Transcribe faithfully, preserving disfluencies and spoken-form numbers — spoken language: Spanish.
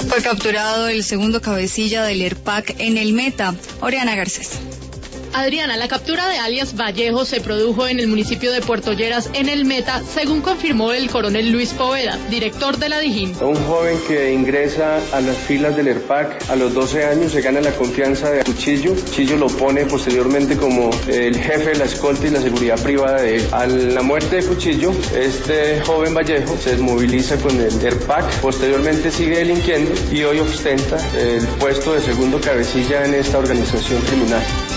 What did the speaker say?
Fue capturado el segundo cabecilla del ERPAC en el Meta. Oriana Garcés. Adriana, la captura de alias Vallejo se produjo en el municipio de Puerto Lleras, en el Meta, según confirmó el coronel Luis Poveda, director de la DIJÍN. Un joven que ingresa a las filas del ERPAC a los doce años se gana la confianza de Cuchillo. Cuchillo lo pone posteriormente como el jefe de la escolta y la seguridad privada de él. A la muerte de Cuchillo, este joven Vallejo se desmoviliza con el ERPAC, posteriormente sigue delinquiendo y hoy ostenta el puesto de segundo cabecilla en esta organización criminal.